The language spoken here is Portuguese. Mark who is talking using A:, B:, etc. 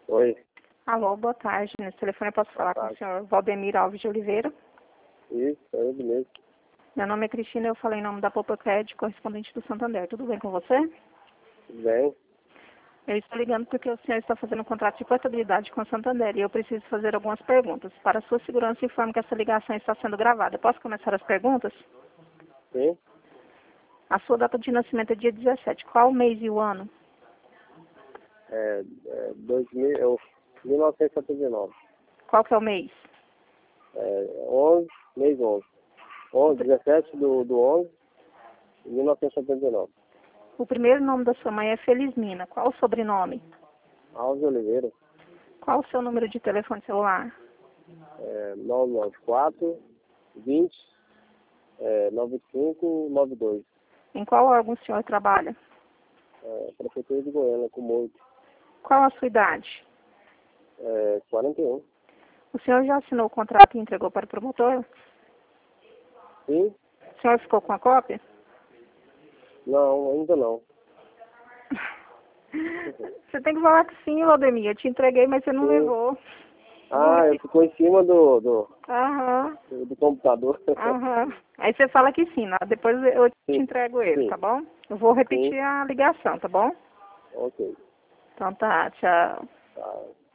A: Oi,
B: Alô, boa tarde. Nesse telefone eu posso
A: boa
B: falar com o
A: tarde.
B: senhor Valdemir Alves de Oliveira.
A: Isso, é ele mesmo.
B: Meu nome é Cristina, eu falei em nome da Popocred, correspondente do Santander. Tudo bem com você?
A: Tudo bem?
B: Eu estou ligando porque o senhor está fazendo um contrato de portabilidade com a Santander e eu preciso fazer algumas perguntas. Para sua segurança, informo que essa ligação está sendo gravada. Posso começar as perguntas?
A: Sim?
B: A sua data de nascimento é dia 17. Qual o mês e o ano?
A: 1979.
B: Qual que é o mês?
A: 11, mês 11. 17 do 11, 1979.
B: O primeiro nome da sua mãe é Felizmina. Qual o sobrenome?
A: Alves Oliveira,
B: Qual o seu número de telefone celular?
A: 994 20 9592.
B: Em qual órgão o senhor trabalha?
A: Prefeitura de Goiânia, com muito.
B: Qual a sua idade?
A: 41.
B: O senhor já assinou o contrato e entregou para o promotor?
A: Sim?
B: O senhor ficou com a cópia?
A: Não, ainda não.
B: Você tem que falar que sim, Valdemir. Eu te entreguei, mas você não
A: Sim.
B: levou.
A: Eu ficou em cima do
B: Aham,
A: computador.
B: aham. Aí você fala que sim, né? Depois eu te
A: Sim,
B: entrego ele,
A: sim,
B: tá bom? Eu vou
A: sim.
B: repetir a ligação, tá bom?
A: Ok.
B: Então tá, tchau.
A: Tá.